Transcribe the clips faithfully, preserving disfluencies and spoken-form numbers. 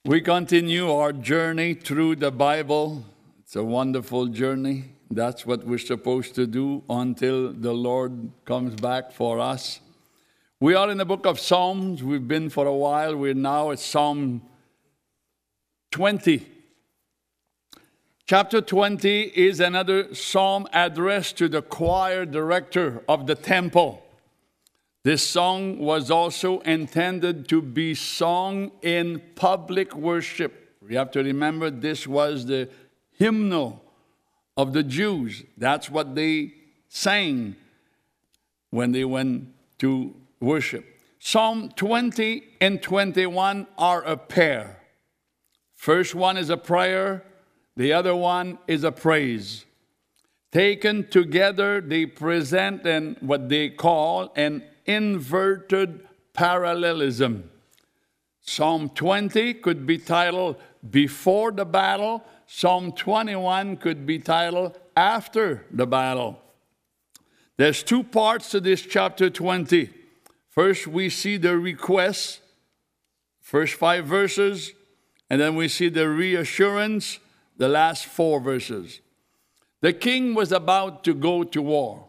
We continue our journey through the Bible. It's a wonderful journey. That's what we're supposed to do until the Lord comes back for us. We are in the book of Psalms. We've been for a while. We're now at Psalm twenty. Chapter twenty is another psalm addressed to the choir director of the temple. This song was also intended to be sung in public worship. We have to remember this was the hymnal of the Jews. That's what they sang when they went to worship. Psalm twenty and twenty-one are a pair. First one is a prayer, the other one is a praise. Taken together, they present an, what they call an inverted parallelism. Psalm twenty could be titled Before the Battle. Psalm twenty-one could be titled After the Battle. There's two parts to this chapter twenty. First, we see the request, first five verses, and then we see the reassurance, the last four verses. The king was about to go to war.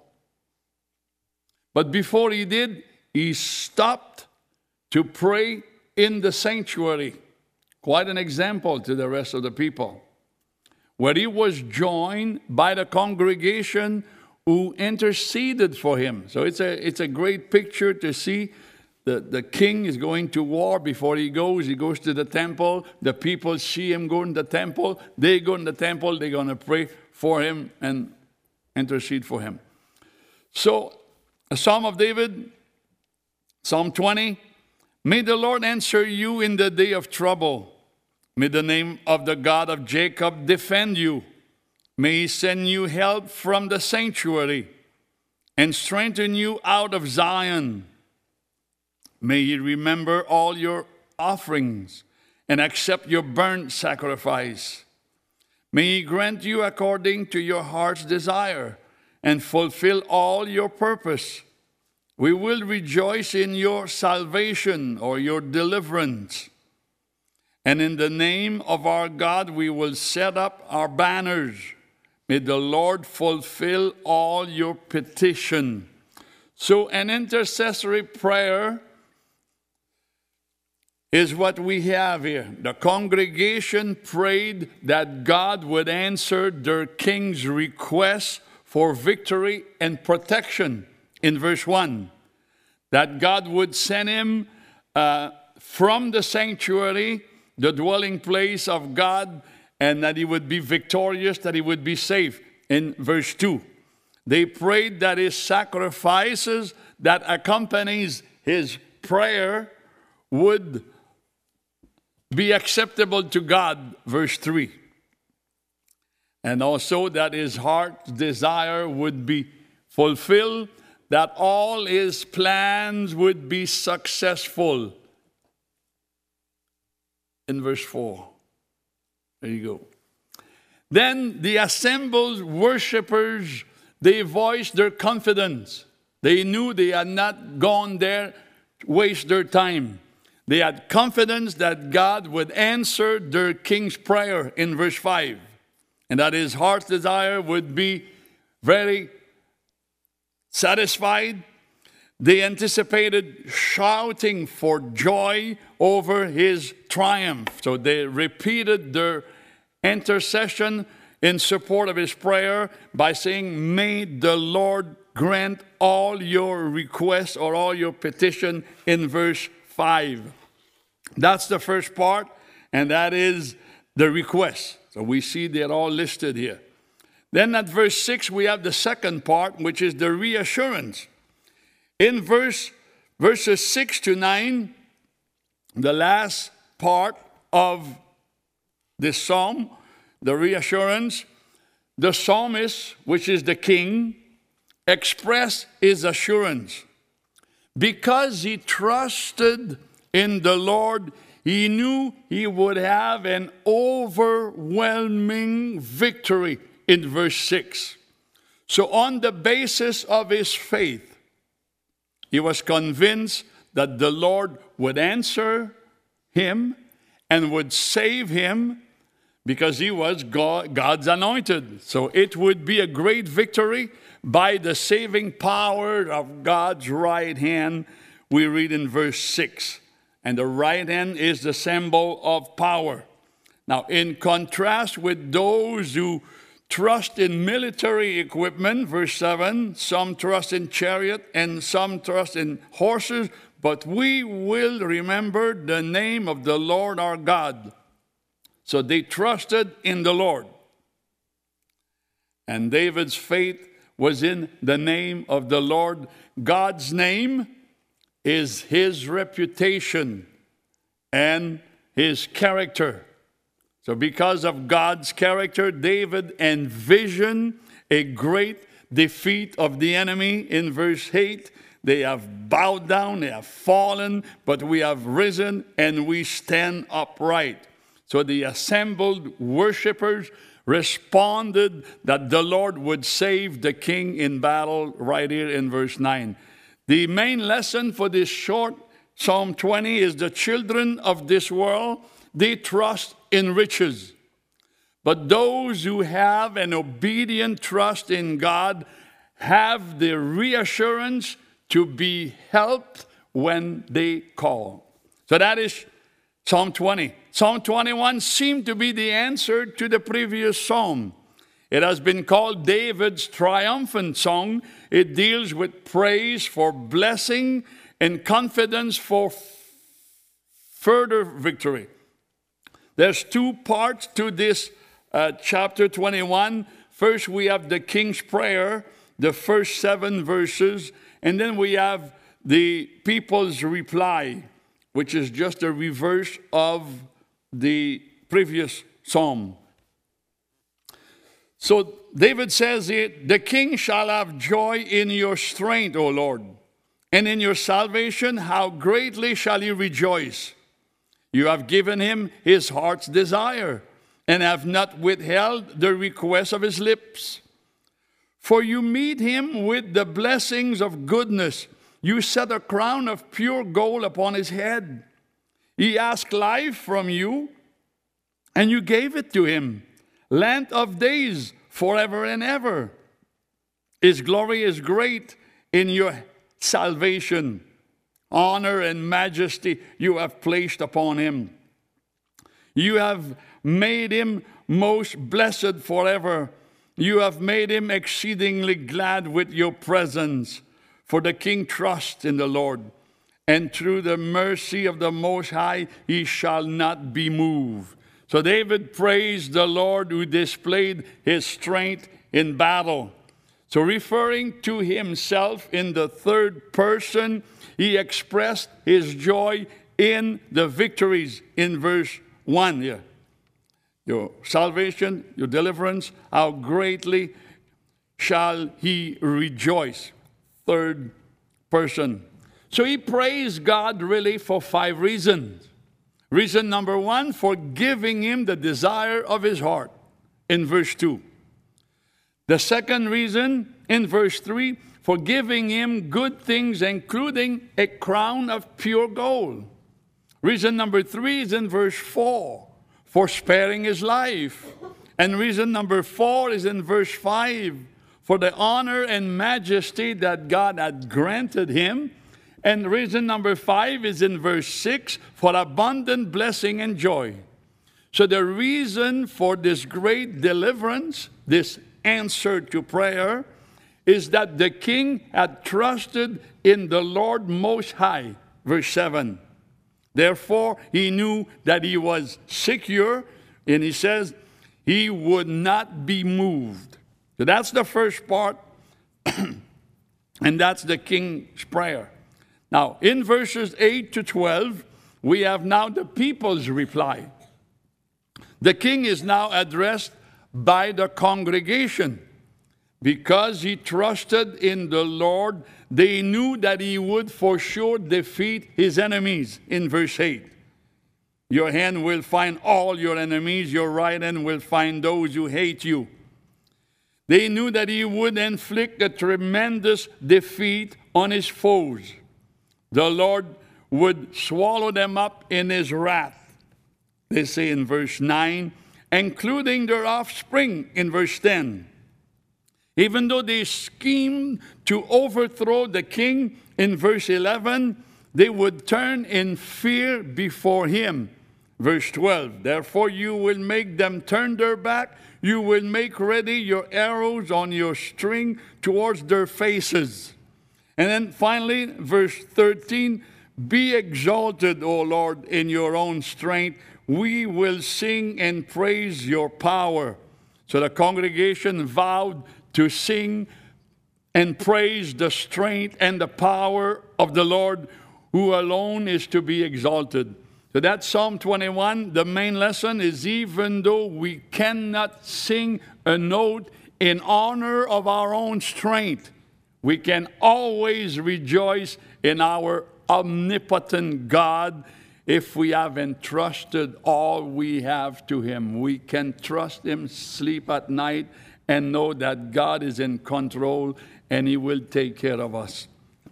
But before he did, he stopped to pray in the sanctuary. Quite an example to the rest of the people. Where he was joined by the congregation who interceded for him. So it's a, it's a great picture to see. The, the king is going to war. Before he goes, he goes to the temple. The people see him go in the temple. They go in the temple. They're going to pray for him and intercede for him. So, a Psalm of David, Psalm twenty. May the Lord answer you in the day of trouble. May the name of the God of Jacob defend you. May he send you help from the sanctuary and strengthen you out of Zion. May he remember all your offerings and accept your burnt sacrifice. May he grant you according to your heart's desire and fulfill all your purpose. We will rejoice in your salvation or your deliverance. And in the name of our God, we will set up our banners. May the Lord fulfill all your petition. So an intercessory prayer is what we have here. The congregation prayed that God would answer their king's request for victory and protection in verse one. That God would send him uh, from the sanctuary, the dwelling place of God, and that he would be victorious, that he would be safe in verse two. They prayed that his sacrifices that accompanies his prayer would be acceptable to God, verse three. And also that his heart's desire would be fulfilled, that all his plans would be successful. In verse four. There you go. Then the assembled worshipers, they voiced their confidence. They knew they had not gone there to waste their time. They had confidence that God would answer their king's prayer in verse five. And that his heart's desire would be very satisfied. They anticipated shouting for joy over his triumph. So they repeated their intercession in support of his prayer by saying, may the Lord grant all your requests or all your petition in verse five. That's the first part, and that is the request. So we see they're all listed here. Then at verse six, we have the second part, which is the reassurance. In verse verses six to nine, the last part of this psalm, the reassurance, the psalmist, which is the king, expressed his assurance. Because he trusted in the Lord, he knew he would have an overwhelming victory in verse six. So on the basis of his faith, he was convinced that the Lord would answer him and would save him because he was God, God's anointed. So it would be a great victory by the saving power of God's right hand, we read in verse six. And the right hand is the symbol of power. Now, in contrast with those who trust in military equipment, verse seven, some trust in chariot and some trust in horses, but we will remember the name of the Lord our God. So they trusted in the Lord. And David's faith was in the name of the Lord. God's name is his reputation and his character. So because of God's character, David envisioned a great defeat of the enemy. In verse eight, they have bowed down, they have fallen, but we have risen and we stand upright. So the assembled worshipers responded that the Lord would save the king in battle, right here in verse nine. The main lesson for this short Psalm twenty is the children of this world, they trust in riches. But those who have an obedient trust in God have the reassurance to be helped when they call. So that is Psalm twenty. Psalm twenty-one seemed to be the answer to the previous psalm. It has been called David's triumphant song. It deals with praise for blessing and confidence for f- further victory. There's two parts to this uh, chapter twenty-one. First, we have the king's prayer, the first seven verses, and then we have the people's reply, which is just a reverse of the previous psalm. So David says it, the king shall have joy in your strength, O Lord, and in your salvation, how greatly shall he rejoice. You have given him his heart's desire, and have not withheld the request of his lips. For you meet him with the blessings of goodness. You set a crown of pure gold upon his head. He asked life from you, and you gave it to him. Length of days forever and ever. His glory is great in your salvation. Honor and majesty you have placed upon him. You have made him most blessed forever. You have made him exceedingly glad with your presence. For the king trusts in the Lord, and through the mercy of the Most High he shall not be moved. So David praised the Lord who displayed his strength in battle. So referring to himself in the third person, he expressed his joy in the victories in verse one here. Your salvation, your deliverance, how greatly shall he rejoice. Third person. So he praised God really for five reasons. Reason number one, for giving him the desire of his heart in verse two. The second reason in verse three, for giving him good things, including a crown of pure gold. Reason number three is in verse four, for sparing his life. And reason number four is in verse five, for the honor and majesty that God had granted him. And reason number five is in verse six, for abundant blessing and joy. So the reason for this great deliverance, this answer to prayer, is that the king had trusted in the Lord Most High. Verse seven. Therefore, he knew that he was secure, and he says he would not be moved. So that's the first part, and that's the king's prayer. Now, in verses eight to twelve, we have now the people's reply. The king is now addressed by the congregation. Because he trusted in the Lord, they knew that he would for sure defeat his enemies. In verse eight, your hand will find all your enemies, your right hand will find those who hate you. They knew that he would inflict a tremendous defeat on his foes. The Lord would swallow them up in his wrath. they say in verse nine, including their offspring in verse ten. Even though they schemed to overthrow the king in verse eleven, they would turn in fear before him. Verse twelve, therefore you will make them turn their back. You will make ready your arrows on your string towards their faces. And then finally, verse thirteen, be exalted, O Lord, in your own strength. We will sing and praise your power. So the congregation vowed to sing and praise the strength and the power of the Lord, who alone is to be exalted. So that's Psalm twenty-one. The main lesson is, even though we cannot sing a note in honor of our own strength, we can always rejoice in our omnipotent God if we have entrusted all we have to him. We can trust him, sleep at night, and know that God is in control and he will take care of us.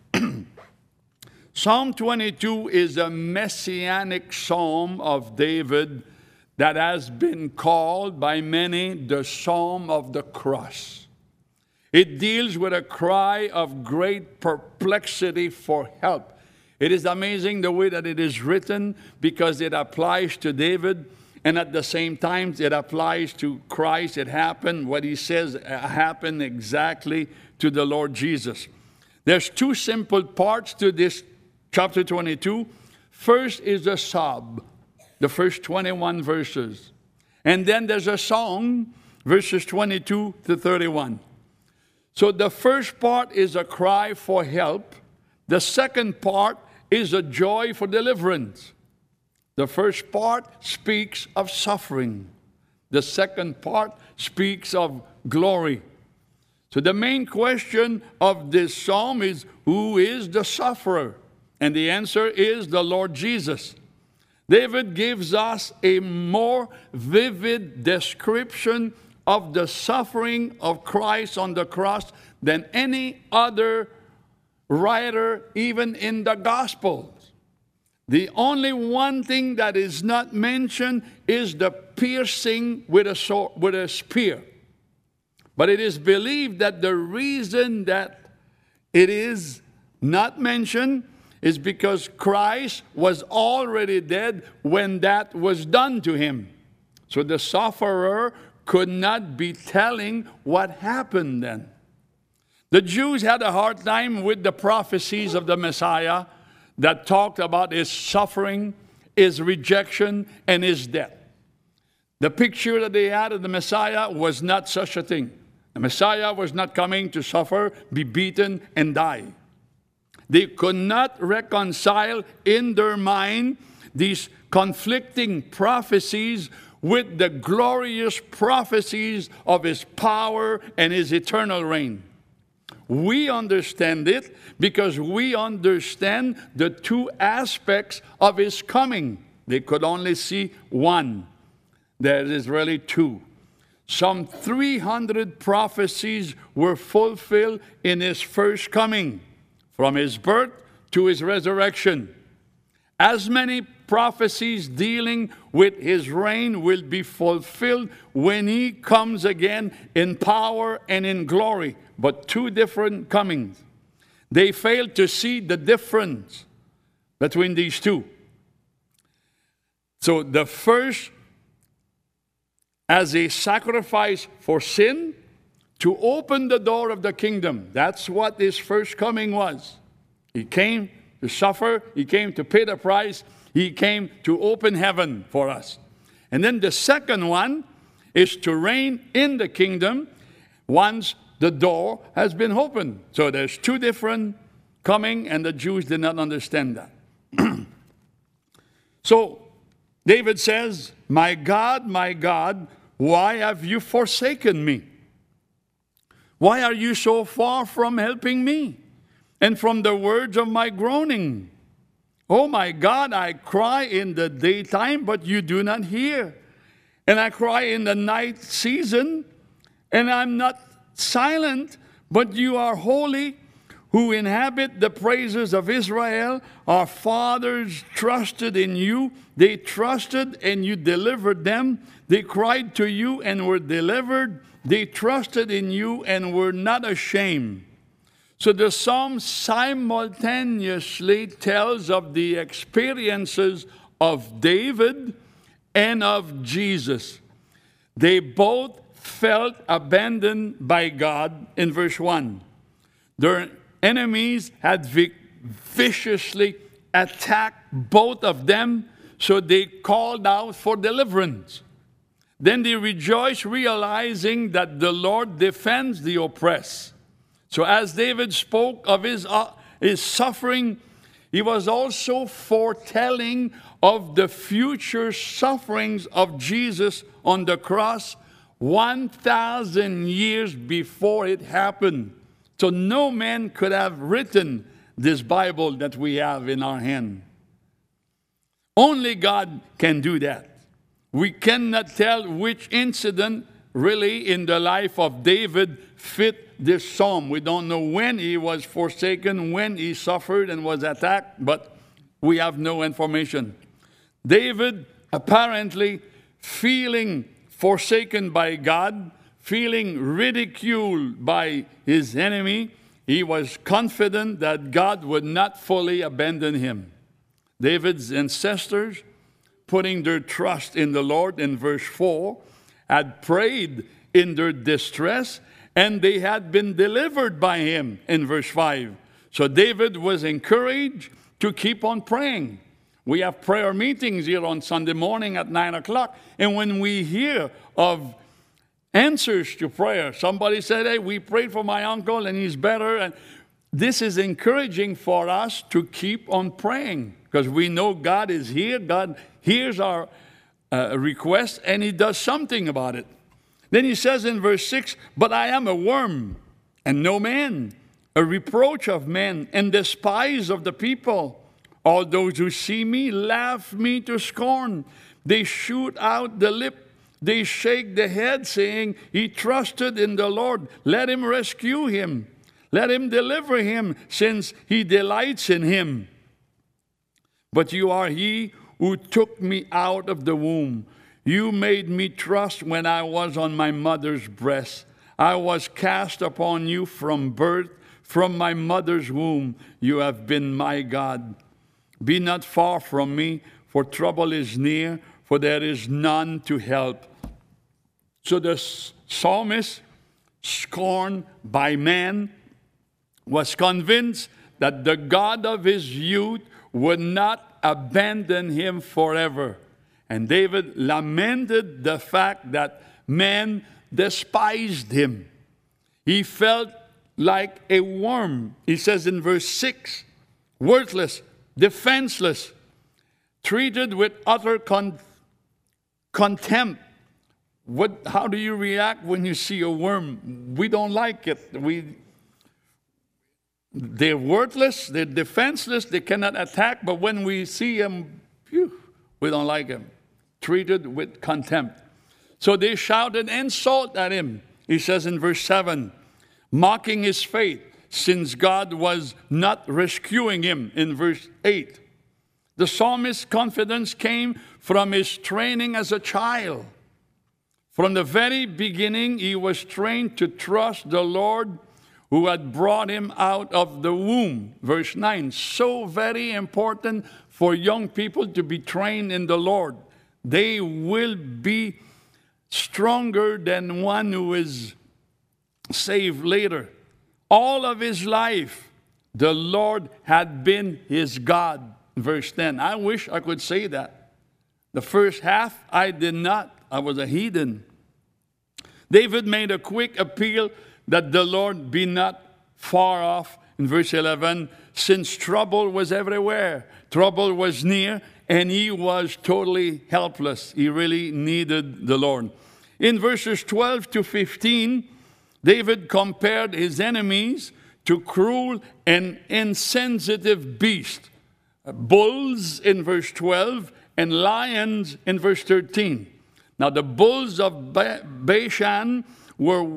Psalm twenty-two is a messianic psalm of David that has been called by many the Psalm of the Cross. It deals with a cry of great perplexity for help. It is amazing the way that it is written, because it applies to David, and at the same time it applies to Christ. It happened, what he says happened exactly to the Lord Jesus. There's two simple parts to this chapter twenty-two. First is a psalm, the first twenty-one verses. And then there's a song, verses twenty-two to thirty-one. So the first part is a cry for help. The second part is a joy for deliverance. The first part speaks of suffering. The second part speaks of glory. So the main question of this psalm is, who is the sufferer? And the answer is the Lord Jesus. David gives us a more vivid description of the suffering of Christ on the cross than any other writer, even in the Gospels. The only one thing that is not mentioned is the piercing with a sword, with a spear. But it is believed that the reason that it is not mentioned is because Christ was already dead when that was done to him. So the sufferer could not be telling what happened then. The Jews had a hard time with the prophecies of the Messiah that talked about his suffering, his rejection, and his death. The picture that they had of the Messiah was not such a thing. The Messiah was not coming to suffer, be beaten, and die. They could not reconcile in their mind these conflicting prophecies with the glorious prophecies of his power and his eternal reign. We understand it because we understand the two aspects of his coming. They could only see one. There is really two. Some three hundred prophecies were fulfilled in his first coming, from his birth to his resurrection. As many prophecies dealing with his reign will be fulfilled when he comes again in power and in glory, but two different comings. They failed to see the difference between these two. So the first, as a sacrifice for sin, to open the door of the kingdom. That's what his first coming was. He came to suffer. He came to pay the price. He came to open heaven for us. And then the second one is to reign in the kingdom once the door has been opened. So there's two different coming, and the Jews did not understand that. So David says, "My God, my God, why have you forsaken me? Why are you so far from helping me and from the words of my groaning? Oh my God, I cry in the daytime, but you do not hear. And I cry in the night season, and I'm not silent, but you are holy. who inhabit the praises of Israel. Our fathers trusted in you. They trusted and you delivered them. They cried to you and were delivered. They trusted in you and were not ashamed. So the psalm simultaneously tells of the experiences of David and of Jesus. They both felt abandoned by God in verse one. Their enemies had vic- viciously attacked both of them, so they called out for deliverance. Then they rejoiced, realizing that the Lord defends the oppressed. So as David spoke of his, uh, his suffering, he was also foretelling of the future sufferings of Jesus on the cross one thousand years before it happened. So no man could have written this Bible that we have in our hand. Only God can do that. We cannot tell which incident really in the life of David fit this psalm. We don't know when he was forsaken, when he suffered and was attacked, but we have no information. David apparently feeling forsaken by God, feeling ridiculed by his enemy, he was confident that God would not fully abandon him. David's ancestors, putting their trust in the Lord in verse four, had prayed in their distress, and they had been delivered by him in verse five. So David was encouraged to keep on praying. We have prayer meetings here on Sunday morning at nine o'clock, and when we hear of answers to prayer, somebody said, hey, we prayed for my uncle and he's better, and this is encouraging for us to keep on praying, because we know God is here, God hears our uh, request, and he does something about it. Then he says in verse six, but I am a worm and no man, a reproach of men and despised of the people. All those who see me laugh me to scorn. They shoot out the lip. They shake the head, saying, he trusted in the Lord. Let him rescue him. Let him deliver him, since he delights in him. But you are he who took me out of the womb. You made me trust when I was on my mother's breast. I was cast upon you from birth. From my mother's womb, you have been my God. Be not far from me, for trouble is near, for there is none to help. So the psalmist, scorned by man, was convinced that the God of his youth would not abandon him forever. And David lamented the fact that man despised him. He felt like a worm. He says in verse six, worthless, defenseless, treated with utter con- contempt. What, how do you react when you see a worm? We don't like it. We, they're worthless, they're defenseless, they cannot attack, but when we see them, phew, we don't like them. Treated with contempt. So they shouted insult at him. He says in verse seven, mocking his faith, since God was not rescuing him in verse eight. The psalmist's confidence came from his training as a child. From the very beginning, he was trained to trust the Lord who had brought him out of the womb. Verse nine, so very important for young people to be trained in the Lord. They will be stronger than one who is saved later. All of his life, the Lord had been his God. Verse ten, I wish I could say that. The first half, I did not. I was a heathen. David made a quick appeal that the Lord be not far off. In verse eleven, since trouble was everywhere, trouble was near, and he was totally helpless. He really needed the Lord. In verses twelve to fifteen, David compared his enemies to cruel and insensitive beasts. Bulls in verse twelve and lions in verse thirteen. Now the bulls of Bashan were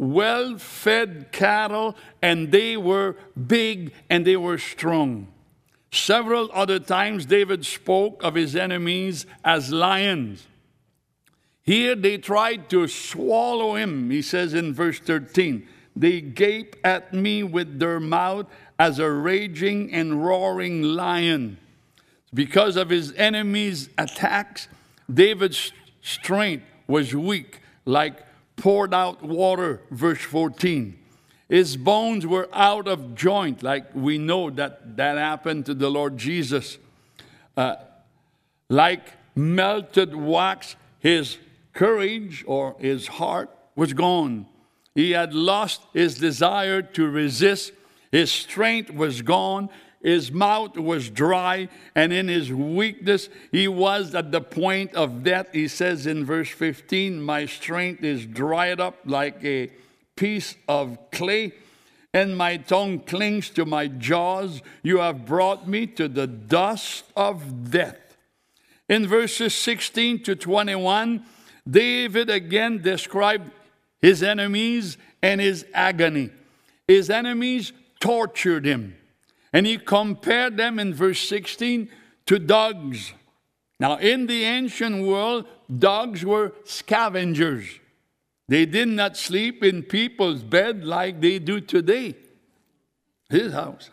well-fed cattle, and they were big and they were strong. Several other times David spoke of his enemies as lions. Here they tried to swallow him. He says in verse thirteen, they gape at me with their mouth as a raging and roaring lion. Because of his enemies' attacks, David's strength was weak, like poured out water, verse fourteen. His bones were out of joint, like we know that that happened to the Lord Jesus. Uh, like melted wax, his courage or his heart was gone. He had lost his desire to resist. His strength was gone. His mouth was dry, and in his weakness, he was at the point of death. He says in verse fifteen, my strength is dried up like a piece of clay, and my tongue clings to my jaws. You have brought me to the dust of death. In verses sixteen to twenty-one, David again described his enemies and his agony. His enemies tortured him. And he compared them in verse sixteen to dogs. Now, in the ancient world, dogs were scavengers. They did not sleep in people's bed like they do today. His house.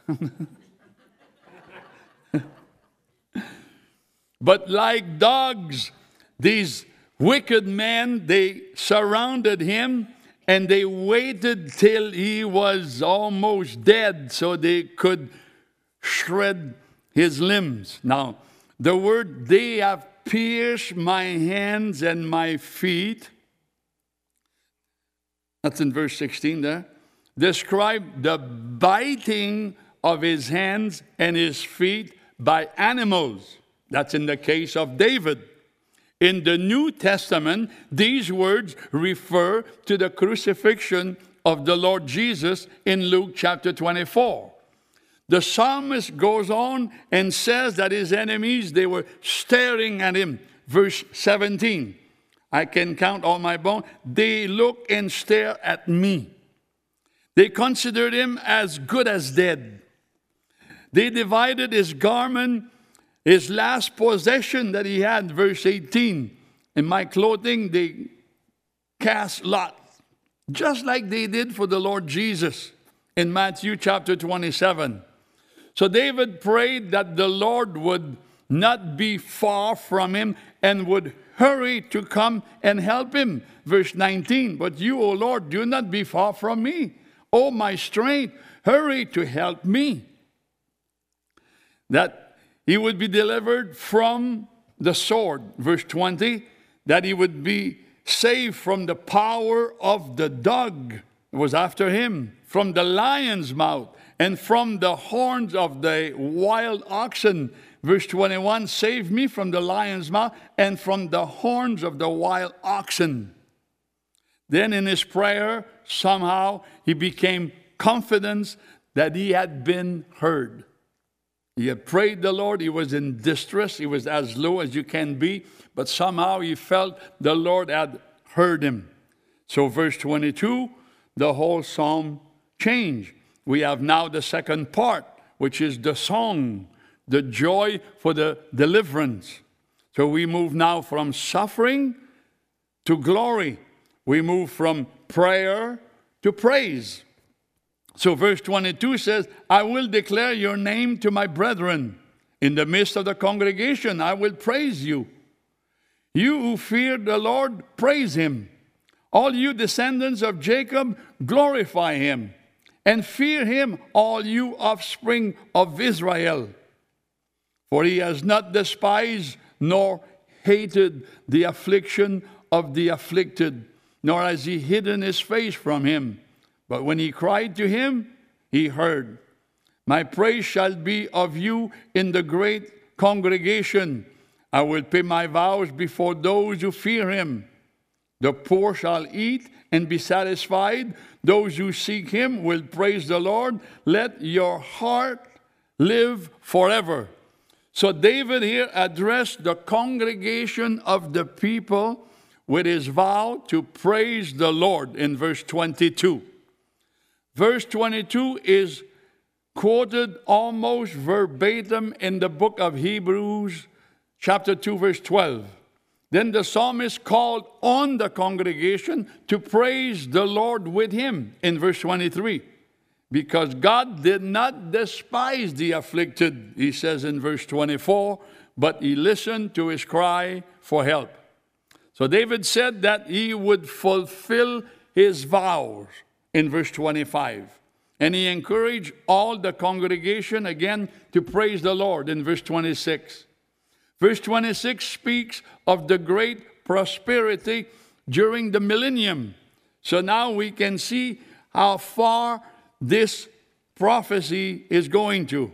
But like dogs, these wicked men, they surrounded him, and they waited till he was almost dead so they could shred his limbs. Now, the word, they have pierced my hands and my feet, that's in verse sixteen there, describe the biting of his hands and his feet by animals. That's in the case of David. In the New Testament, these words refer to the crucifixion of the Lord Jesus in Luke chapter twenty-four. The psalmist goes on and says that his enemies, they were staring at him. Verse seventeen, I can count all my bones. They look and stare at me. They considered him as good as dead. They divided his garment, his last possession that he had, verse eighteen. In my clothing, they cast lots, just like they did for the Lord Jesus in Matthew chapter twenty-seven. So David prayed that the Lord would not be far from him and would hurry to come and help him. Verse nineteen, but you, O Lord, do not be far from me. O my strength, hurry to help me. That he would be delivered from the sword. Verse twenty, that he would be saved from the power of the dog. It was after him. From the lion's mouth and from the horns of the wild oxen. Verse twenty-one, save me from the lion's mouth and from the horns of the wild oxen. Then in his prayer, somehow he became confident that he had been heard. He had prayed the Lord. He was in distress. He was as low as you can be. But somehow he felt the Lord had heard him. So verse twenty-two, the whole psalm changed. We have now the second part, which is the song, the joy for the deliverance. So we move now from suffering to glory. We move from prayer to praise. So verse twenty-two says, I will declare your name to my brethren. In the midst of the congregation, I will praise you. You who fear the Lord, praise him. All you descendants of Jacob, glorify him. And fear him, all you offspring of Israel. For he has not despised nor hated the affliction of the afflicted, nor has he hidden his face from him. But when he cried to him, he heard. My praise shall be of you in the great congregation. I will pay my vows before those who fear him. The poor shall eat and be satisfied. Those who seek him will praise the Lord. Let your heart live forever. So David here addressed the congregation of the people with his vow to praise the Lord in verse twenty-two. Verse twenty-two is quoted almost verbatim in the book of Hebrews, chapter two, verse twelve. Then the psalmist called on the congregation to praise the Lord with him in verse twenty-three. Because God did not despise the afflicted, he says in verse twenty-four, but he listened to his cry for help. So David said that he would fulfill his vows in verse twenty-five. And he encouraged all the congregation again to praise the Lord in verse twenty-six. Verse twenty-six speaks of the great prosperity during the millennium. So now we can see how far this prophecy is going to.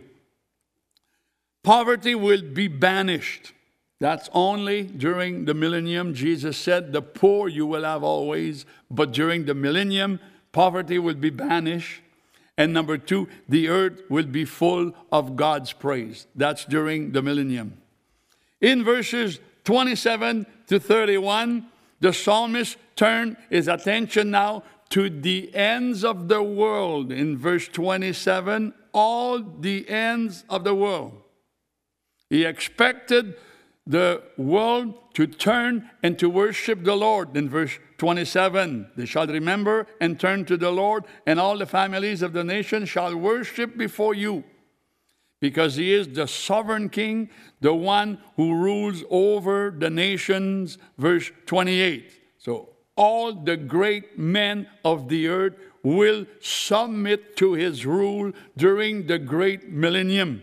Poverty will be banished. That's only during the millennium. Jesus said, the poor you will have always, but during the millennium, poverty will be banished. And number two, the earth will be full of God's praise. That's during the millennium. In verses twenty-seven to thirty-one, the psalmist turned his attention now to the ends of the world. In verse twenty-seven, all the ends of the world. He expected the world to turn and to worship the Lord. In verse twenty-seven, they shall remember and turn to the Lord, and all the families of the nation shall worship before you. Because he is the sovereign king, the one who rules over the nations. Verse twenty-eight. So all the great men of the earth will submit to his rule during the great millennium.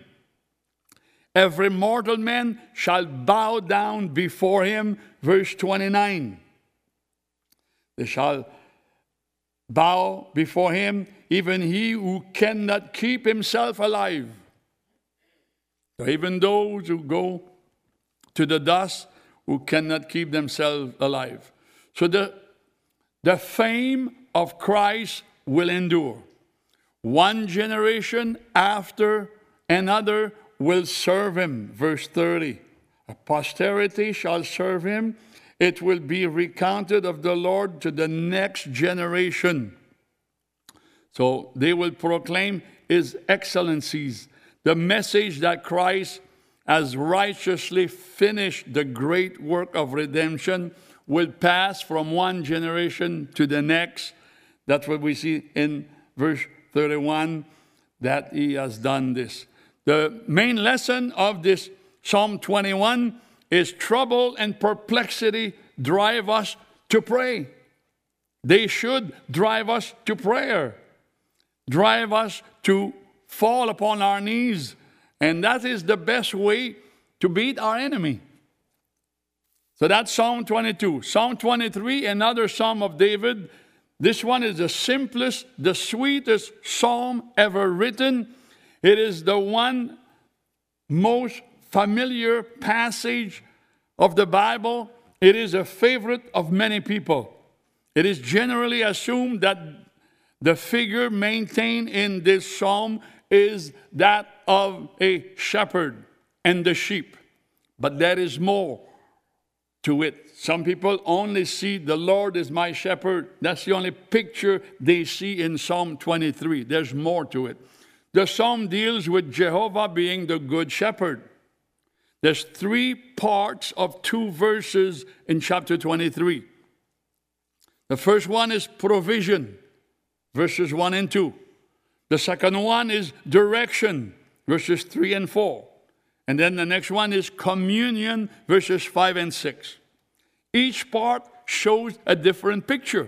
Every mortal man shall bow down before him. Verse twenty-nine. They shall bow before him, even he who cannot keep himself alive. So even those who go to the dust, who cannot keep themselves alive. So the, the fame of Christ will endure. One generation after another will serve him. Verse thirty. A posterity shall serve him. It will be recounted of the Lord to the next generation. So they will proclaim his excellencies. The message that Christ has righteously finished the great work of redemption will pass from one generation to the next. That's what we see in verse thirty-one, that he has done this. The main lesson of this Psalm twenty-one is trouble and perplexity drive us to pray. They should drive us to prayer, drive us to fall upon our knees, and that is the best way to beat our enemy. So that's Psalm twenty-two. Psalm twenty-three, another Psalm of David. This one is the simplest, the sweetest psalm ever written. It is the one most familiar passage of the Bible. It is a favorite of many people. It is generally assumed that the figure maintained in this psalm is that of a shepherd and the sheep. But there is more to it. Some people only see the Lord is my shepherd. That's the only picture they see in Psalm twenty-three. There's more to it. The psalm deals with Jehovah being the good shepherd. There's three parts of two verses in chapter twenty-three. The first one is provision, verses one and two. The second one is direction, verses three and four. And then the next one is communion, verses five and six. Each part shows a different picture.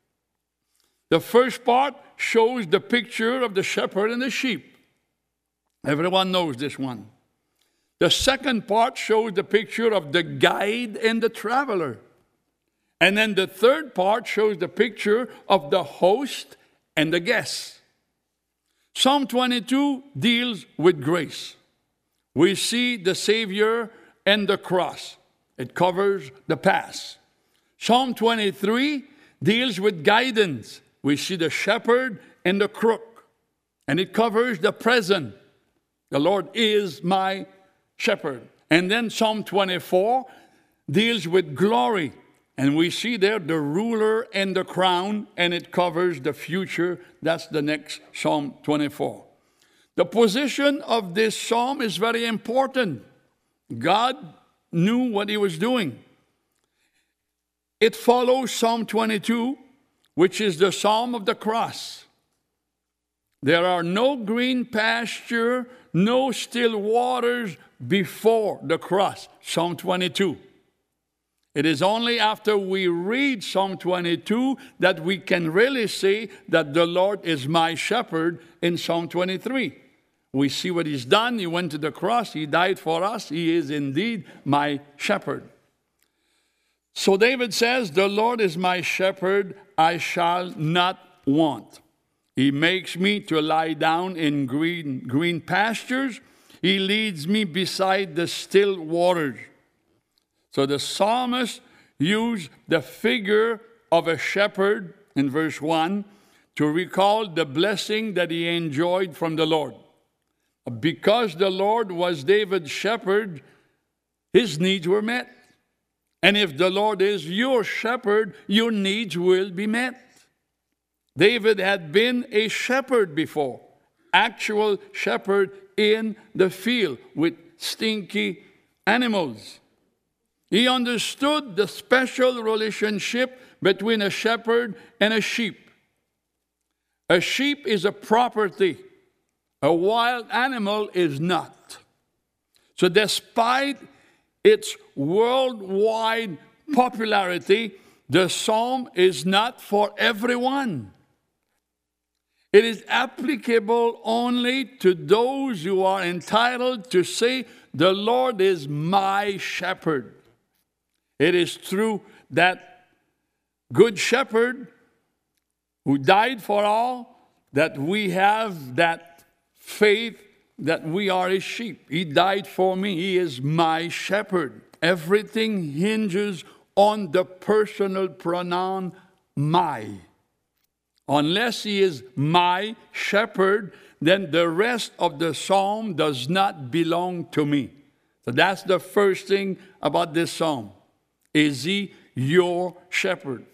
The first part shows the picture of the shepherd and the sheep. Everyone knows this one. The second part shows the picture of the guide and the traveler. And then the third part shows the picture of the host and the guest. Psalm twenty-two deals with grace. We see the Savior and the cross. It covers the past. Psalm twenty-three deals with guidance. We see the shepherd and the crook. And it covers the present. The Lord is my shepherd. And then Psalm twenty-four deals with glory. And we see there the ruler and the crown, and it covers the future. That's the next Psalm twenty-four. The position of this psalm is very important. God knew what he was doing. It follows Psalm twenty-two, which is the Psalm of the cross. There are no green pasture, no still waters before the cross, Psalm twenty-two. It is only after we read Psalm twenty-two that we can really say that the Lord is my shepherd in Psalm twenty-three. We see what he's done. He went to the cross. He died for us. He is indeed my shepherd. So David says, the Lord is my shepherd. I shall not want. He makes me to lie down in green, green pastures. He leads me beside the still waters. So the psalmist used the figure of a shepherd in verse one to recall the blessing that he enjoyed from the Lord. Because the Lord was David's shepherd, his needs were met. And if the Lord is your shepherd, your needs will be met. David had been a shepherd before, actual shepherd in the field with stinky animals. He understood the special relationship between a shepherd and a sheep. A sheep is a property. A wild animal is not. So despite its worldwide popularity, the psalm is not for everyone. It is applicable only to those who are entitled to say, the Lord is my shepherd. It is through that good shepherd who died for all that we have that faith that we are his sheep. He died for me. He is my shepherd. Everything hinges on the personal pronoun my. Unless he is my shepherd, then the rest of the psalm does not belong to me. So that's the first thing about this psalm. Is he your shepherd?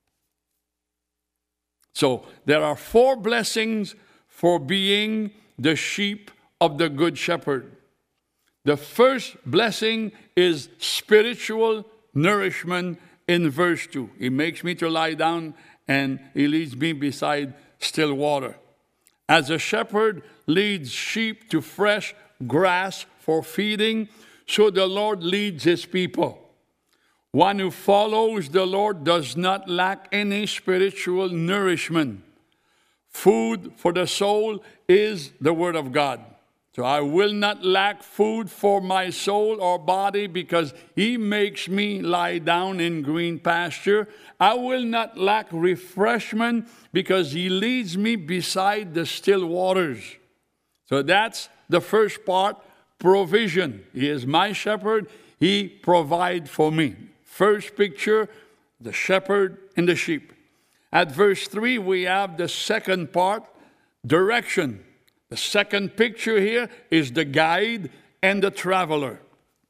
So there are four blessings for being the sheep of the good shepherd. The first blessing is spiritual nourishment in verse two. He makes me to lie down and he leads me beside still water. As a shepherd leads sheep to fresh grass for feeding, so the Lord leads his people. One who follows the Lord does not lack any spiritual nourishment. Food for the soul is the Word of God. So I will not lack food for my soul or body because he makes me lie down in green pasture. I will not lack refreshment because he leads me beside the still waters. So that's the first part, provision. He is my shepherd. He provides for me. First picture, the shepherd and the sheep. At verse three, we have the second part, direction. The second picture here is the guide and the traveler.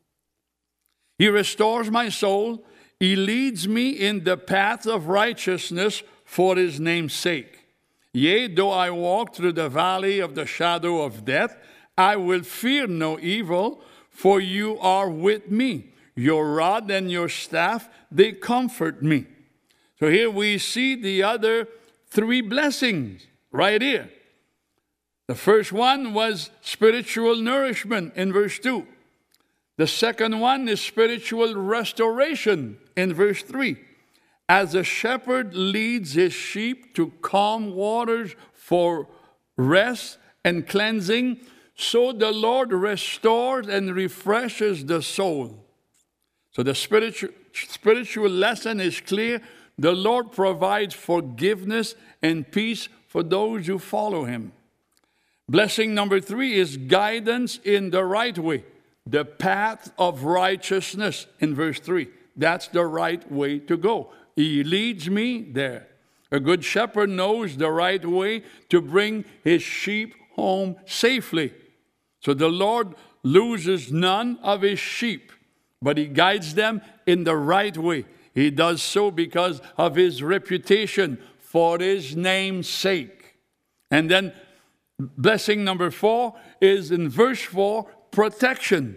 He restores my soul. He leads me in the path of righteousness for his name's sake. Yea, though I walk through the valley of the shadow of death, I will fear no evil, for you are with me. Your rod and your staff, they comfort me. So here we see the other three blessings right here. The first one was spiritual nourishment in verse two. The second one is spiritual restoration in verse three. As a shepherd leads his sheep to calm waters for rest and cleansing, so the Lord restores and refreshes the soul. So the spiritual, spiritual lesson is clear. The Lord provides forgiveness and peace for those who follow him. Blessing number three is guidance in the right way. The path of righteousness in verse three. That's the right way to go. He leads me there. A good shepherd knows the right way to bring his sheep home safely. So the Lord loses none of his sheep, but he guides them in the right way. He does so because of his reputation, for his name's sake. And then blessing number four is in verse four, protection.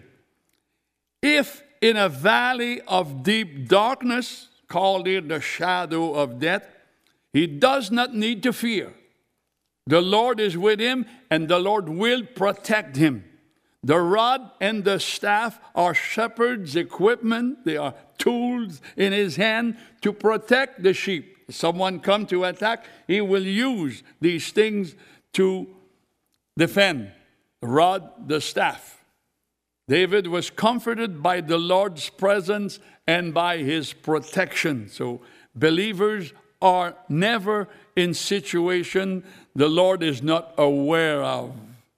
If in a valley of deep darkness, called here the shadow of death, he does not need to fear. The Lord is with him, and the Lord will protect him. The rod and the staff are shepherd's equipment. They are tools in his hand to protect the sheep. If someone come to attack, he will use these things to defend. The rod, the staff. David was comforted by the Lord's presence and by his protection. So believers are never in situation the Lord is not aware of.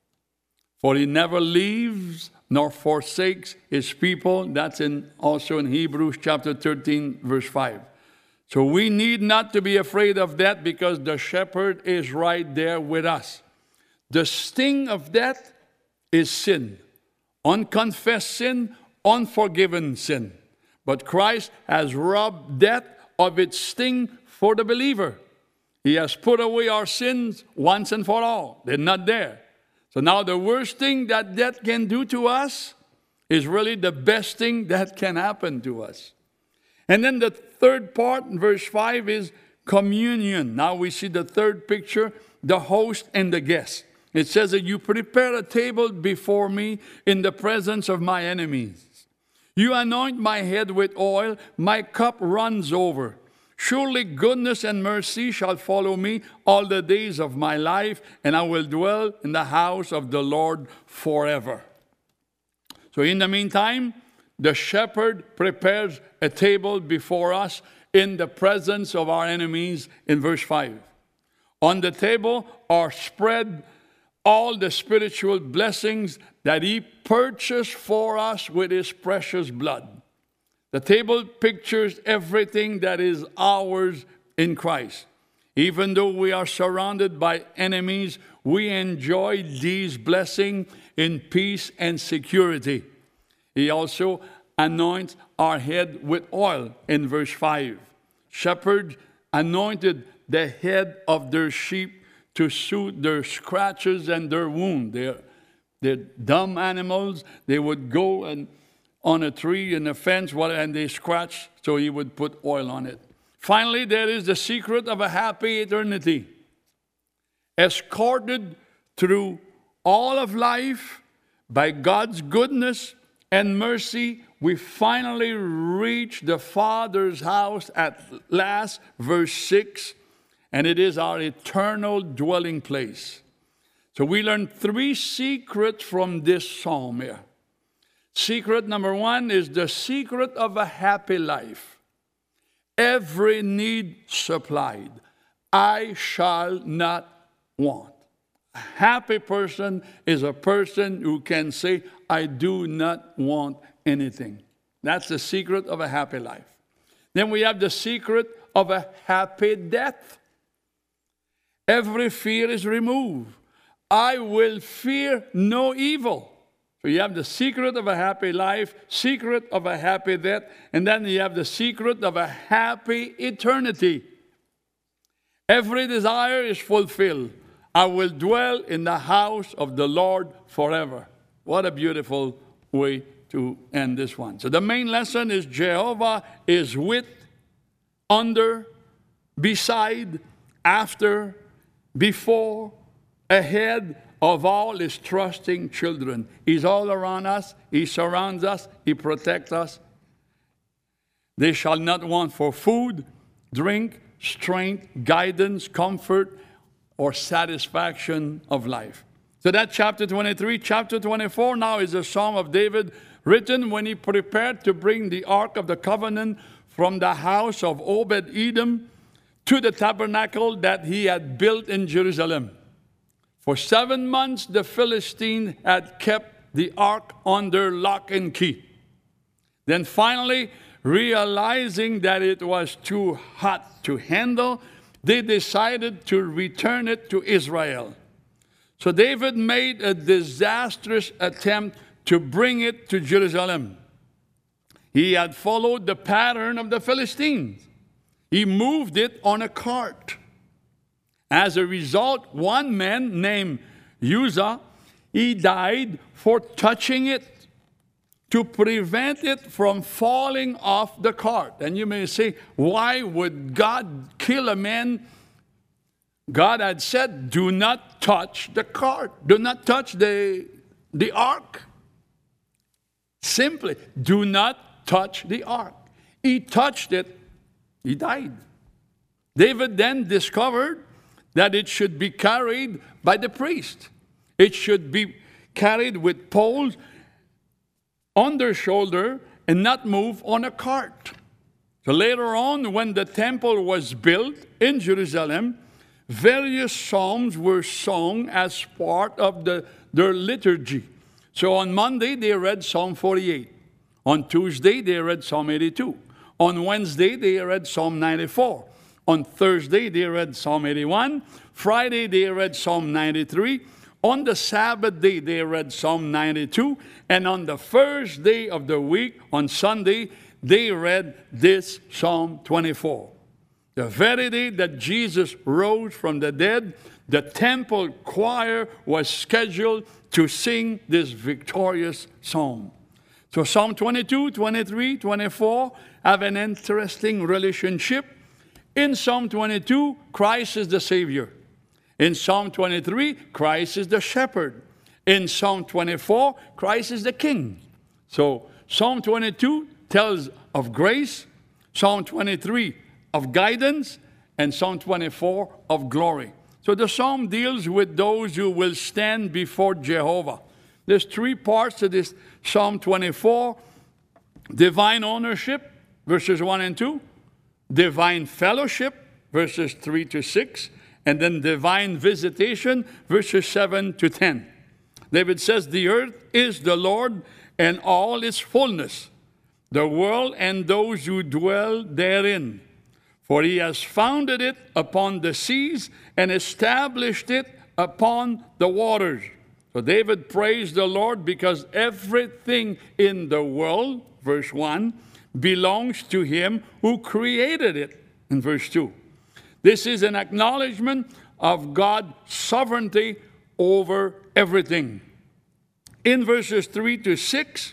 For he never leaves nor forsakes his people. That's in also in Hebrews chapter thirteen, verse five. So we need not to be afraid of that because the shepherd is right there with us. The sting of death is sin. Unconfessed sin, unforgiven sin. But Christ has robbed death of its sting for the believer. He has put away our sins once and for all. They're not there. So now the worst thing that death can do to us is really the best thing that can happen to us. And then the third part in verse five is communion. Now we see the third picture, the host and the guest. It says that you prepare a table before me in the presence of my enemies. You anoint my head with oil, my cup runs over. Surely goodness and mercy shall follow me all the days of my life, and I will dwell in the house of the Lord forever. So in the meantime, the shepherd prepares a table before us in the presence of our enemies in verse five. On the table are spread all the spiritual blessings that he purchased for us with his precious blood. The table pictures everything that is ours in Christ. Even though we are surrounded by enemies, we enjoy these blessings in peace and security. He also anoints our head with oil in verse five. Shepherds anointed the head of their sheep to soothe their scratches and their wounds. They're, they're dumb animals. They would go and on a tree in a fence, and they scratch, so he would put oil on it. Finally, there is the secret of a happy eternity. Escorted through all of life by God's goodness and mercy, we finally reach the Father's house at last, verse six, and it is our eternal dwelling place. So we learn three secrets from this psalm here. Secret number one is the secret of a happy life. Every need supplied. I shall not want. A happy person is a person who can say, I do not want anything. That's the secret of a happy life. Then we have the secret of a happy death. Every fear is removed. I will fear no evil. So you have the secret of a happy life, secret of a happy death, and then you have the secret of a happy eternity. Every desire is fulfilled. I will dwell in the house of the Lord forever. What a beautiful way to end this one. So the main lesson is Jehovah is with, under, beside, after, before, ahead of all his trusting children. He's all around us. He surrounds us. He protects us. They shall not want for food, drink, strength, guidance, comfort, or satisfaction of life. So that's chapter twenty-three. Chapter twenty-four now is a psalm of David written when he prepared to bring the Ark of the Covenant from the house of Obed-Edom to the tabernacle that he had built in Jerusalem. For seven months, the Philistines had kept the ark under lock and key. Then finally, realizing that it was too hot to handle, they decided to return it to Israel. So David made a disastrous attempt to bring it to Jerusalem. He had followed the pattern of the Philistines. He moved it on a cart. As a result, one man named Uzzah, he died for touching it to prevent it from falling off the cart. And you may say, why would God kill a man? God had said, do not touch the cart. Do not touch the, the ark. Simply, do not touch the ark. He touched it, he died. David then discovered that it should be carried by the priest. It should be carried with poles on their shoulder and not move on a cart. So later on, when the temple was built in Jerusalem, various psalms were sung as part of the, their liturgy. So on Monday, they read Psalm forty-eight. On Tuesday, they read Psalm eighty-two. On Wednesday, they read Psalm ninety-four. On Thursday, they read Psalm eighty-one. Friday, they read Psalm ninety-three. On the Sabbath day, they read Psalm ninety-two. And on the first day of the week, on Sunday, they read this Psalm twenty-four. The very day that Jesus rose from the dead, the temple choir was scheduled to sing this victorious psalm. So Psalm twenty-two, twenty-three, twenty-four have an interesting relationship. In Psalm twenty-two, Christ is the Savior. In Psalm twenty-three, Christ is the shepherd. In Psalm twenty-four, Christ is the king. So Psalm twenty-two tells of grace, Psalm twenty-three of guidance, and Psalm twenty-four of glory. So the psalm deals with those who will stand before Jehovah. There's three parts to this Psalm twenty-four. Divine ownership, verses one and two. Divine fellowship, verses three to six. And then divine visitation, verses seven to ten. David says, the earth is the Lord and all its fullness, the world and those who dwell therein. For he has founded it upon the seas and established it upon the waters. So David praised the Lord because everything in the world, verse one, belongs to him who created it, in verse two. This is an acknowledgement of God's sovereignty over everything. In verses three to six,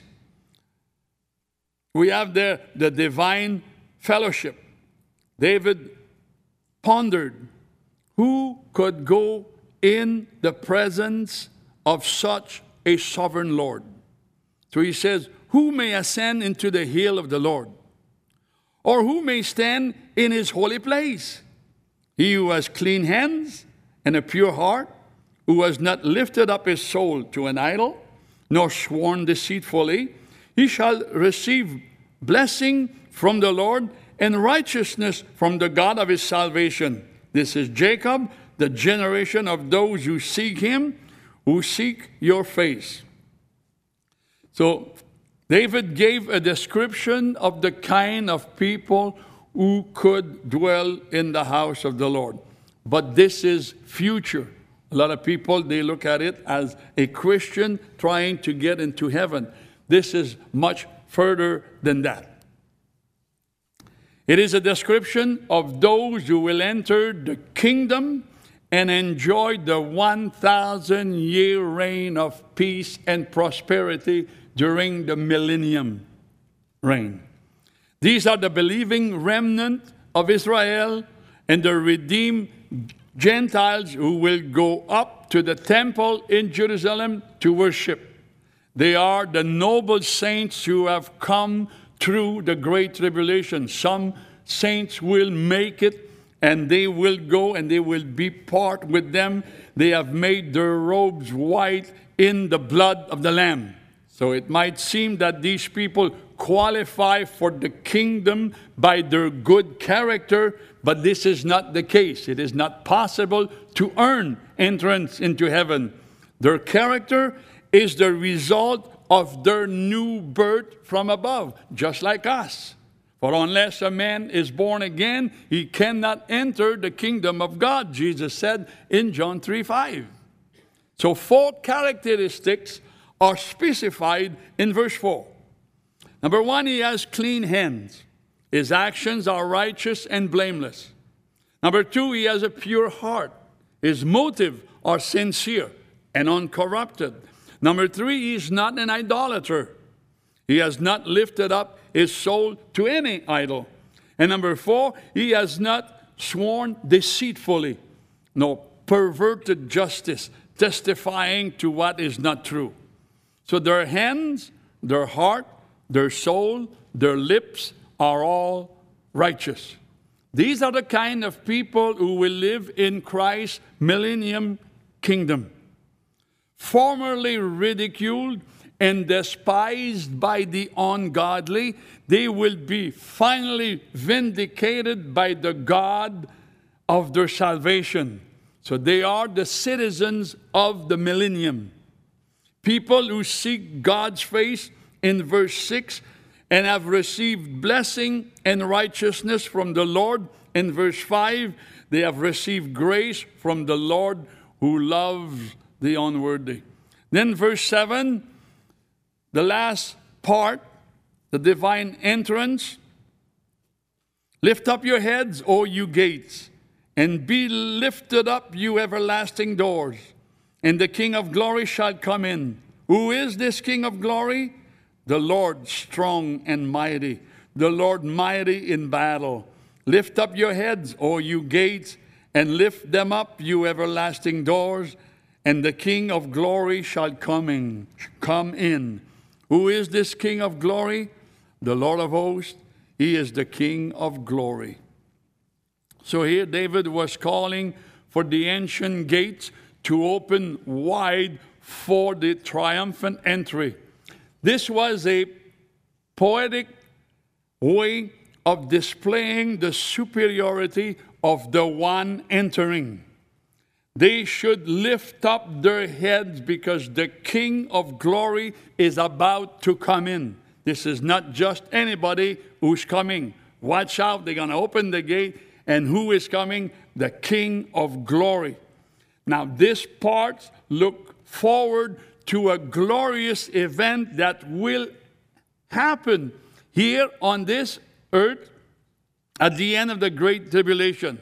we have the, the divine fellowship. David pondered, who could go in the presence of such a sovereign Lord? So he says, who may ascend into the hill of the Lord? Or who may stand in his holy place? He who has clean hands and a pure heart, who has not lifted up his soul to an idol, nor sworn deceitfully, he shall receive blessing from the Lord and righteousness from the God of his salvation. This is Jacob, the generation of those who seek him, who seek your face. So David gave a description of the kind of people who could dwell in the house of the Lord. But this is future. A lot of people, they look at it as a Christian trying to get into heaven. This is much further than that. It is a description of those who will enter the kingdom and enjoy the one thousand year reign of peace and prosperity during the millennium reign. These are the believing remnant of Israel and the redeemed Gentiles who will go up to the temple in Jerusalem to worship. They are the noble saints who have come through the great tribulation. Some saints will make it, and they will go and they will be part with them. They have made their robes white in the blood of the Lamb. So it might seem that these people qualify for the kingdom by their good character, but this is not the case. It is not possible to earn entrance into heaven. Their character is the result of their new birth from above, just like us. For unless a man is born again, he cannot enter the kingdom of God, Jesus said in John three five. So four characteristics are specified in verse four. Number one, he has clean hands. His actions are righteous and blameless. Number two, he has a pure heart. His motives are sincere and uncorrupted. Number three, he is not an idolater. He has not lifted up his soul to any idol. And number four, he has not sworn deceitfully, nor perverted justice, testifying to what is not true. So their hands, their heart, their soul, their lips are all righteous. These are the kind of people who will live in Christ's millennium kingdom. Formerly ridiculed and despised by the ungodly, they will be finally vindicated by the God of their salvation. So they are the citizens of the millennium. People who seek God's face in verse six and have received blessing and righteousness from the Lord in verse five. They have received grace from the Lord who loves the unworthy. Then verse seven, the last part, the divine entrance. Lift up your heads, O you gates, and be lifted up, you everlasting doors, and the King of glory shall come in. Who is this King of glory? The Lord strong and mighty, the Lord mighty in battle. Lift up your heads, O you gates, and lift them up, you everlasting doors, and the King of glory shall come in. Come in. Who is this King of glory? The Lord of hosts. He is the King of glory. So here David was calling for the ancient gates to open wide for the triumphant entry. This was a poetic way of displaying the superiority of the one entering. They should lift up their heads because the King of glory is about to come in. This is not just anybody who's coming. Watch out, they're going to open the gate. And who is coming? The King of glory. Now, this part look forward to a glorious event that will happen here on this earth at the end of the Great Tribulation.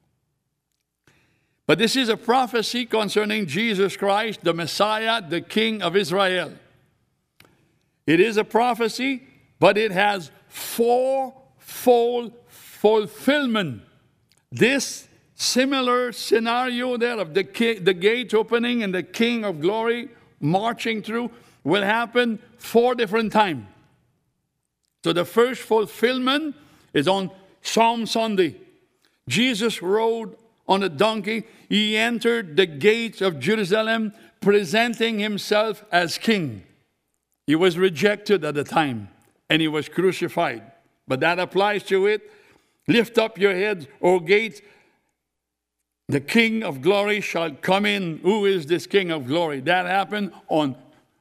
But this is a prophecy concerning Jesus Christ, the Messiah, the King of Israel. It is a prophecy, but it has fourfold fulfillment. This similar scenario there of the, the gate opening and the King of glory marching through will happen four different times. So the first fulfillment is on Palm Sunday. Jesus rode on a donkey. He entered the gates of Jerusalem, presenting himself as king. He was rejected at the time, and he was crucified. But that applies to it. Lift up your heads, O gates. The King of glory shall come in. Who is this King of glory? That happened on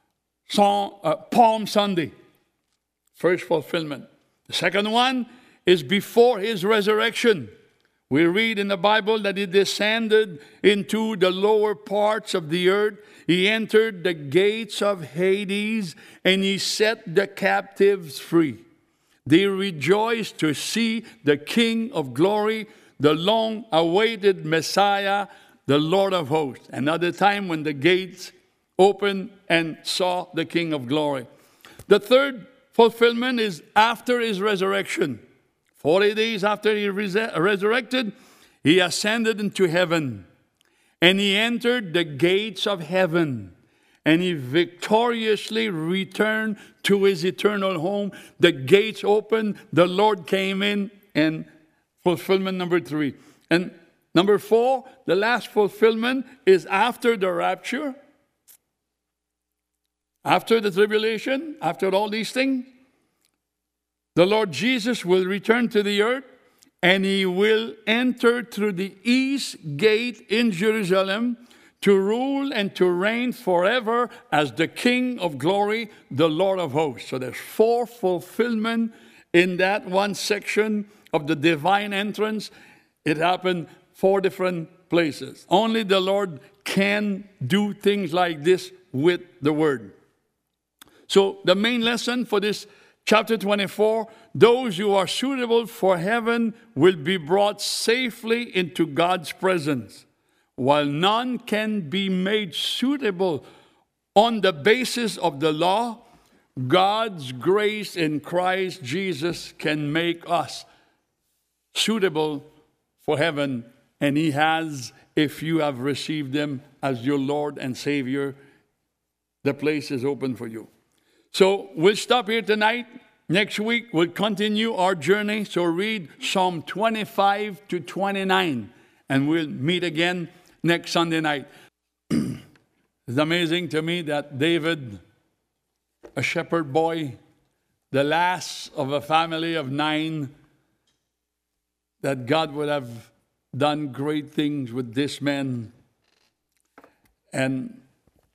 Palm Sunday. First fulfillment. The second one is before his resurrection. We read in the Bible that he descended into the lower parts of the earth. He entered the gates of Hades, and he set the captives free. They rejoiced to see the King of glory, the long-awaited Messiah, the Lord of hosts. Another time when the gates opened and saw the King of glory. The third fulfillment is after his resurrection. Forty days after he res- resurrected, he ascended into heaven. And he entered the gates of heaven. And he victoriously returned to his eternal home. The gates opened, the Lord came in, and fulfillment number three. And number four, the last fulfillment is after the rapture. After the tribulation, after all these things, the Lord Jesus will return to the earth, and he will enter through the east gate in Jerusalem to rule and to reign forever as the King of glory, the Lord of hosts. So there's four fulfillment in that one section of the divine entrance. It happened four different places. Only the Lord can do things like this with the Word. So the main lesson for this Chapter twenty-four, those who are suitable for heaven will be brought safely into God's presence, while none can be made suitable on the basis of the law. God's grace in Christ Jesus can make us suitable for heaven, and He has, if you have received Him as your Lord and Savior. The place is open for you. So we'll stop here tonight. Next week, we'll continue our journey. So read Psalm twenty-five to twenty-nine, and we'll meet again next Sunday night. It's amazing to me that David, a shepherd boy, the last of a family of nine, that God would have done great things with this man. And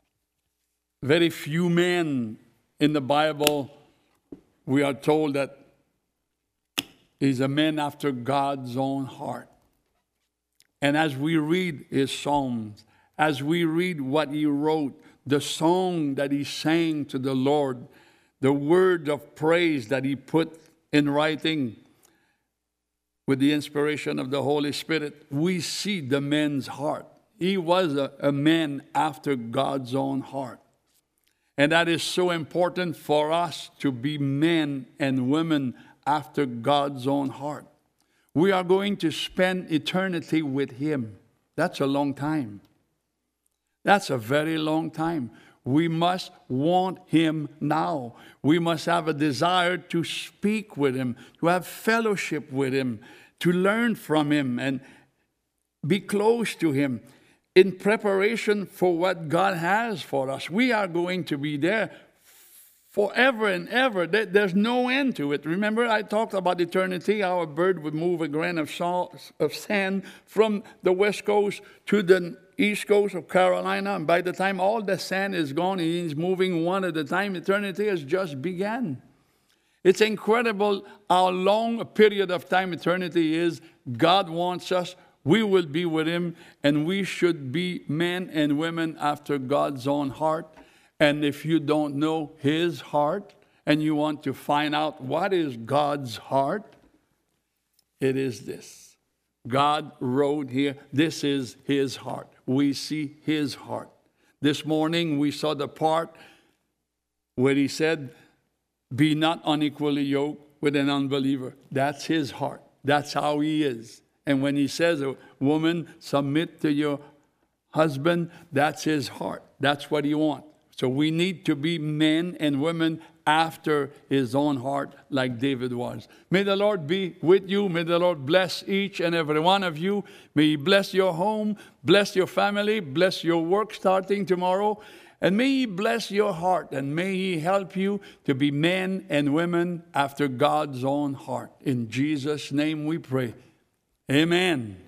very few men in the Bible, we are told that he's a man after God's own heart. And as we read his Psalms, as we read what he wrote, the song that he sang to the Lord, the word of praise that he put in writing with the inspiration of the Holy Spirit, we see the man's heart. He was a, a man after God's own heart. And that is so important for us to be men and women after God's own heart. We are going to spend eternity with Him. That's a long time. That's a very long time. We must want Him now. We must have a desire to speak with Him, to have fellowship with Him, to learn from Him and be close to Him in preparation for what God has for us. We are going to be there forever and ever. There's no end to it. Remember, I talked about eternity. Our bird would move a grain of salt, of sand from the west coast to the east coast of Carolina. And by the time all the sand is gone, he's moving one at a time. Eternity has just begun. It's incredible how long a period of time eternity is. God wants us. We will be with Him, and we should be men and women after God's own heart. And if you don't know His heart, and you want to find out what is God's heart, it is this. God wrote here, this is His heart. We see His heart. This morning we saw the part where He said, be not unequally yoked with an unbeliever. That's His heart. That's how He is. And when He says, a woman, submit to your husband, that's His heart. That's what He wants. So we need to be men and women after His own heart, like David was. May the Lord be with you. May the Lord bless each and every one of you. May He bless your home, bless your family, bless your work starting tomorrow. And may He bless your heart, and may He help you to be men and women after God's own heart. In Jesus' name we pray. Amen.